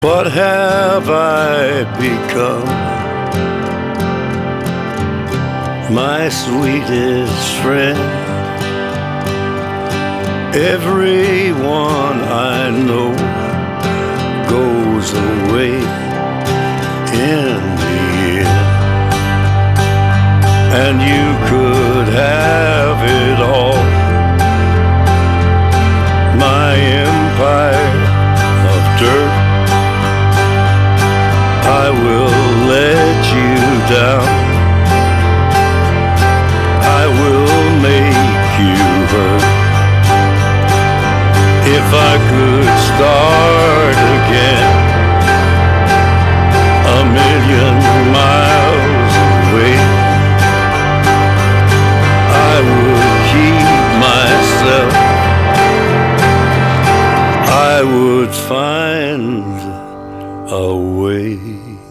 What have I become? My sweetest friend. Everyone I know goes away in the end. And you could have it all, my empire of dirt. I will let you down. I will make you hurt. If I could start again, a million miles away, I would keep myself. I would find a way.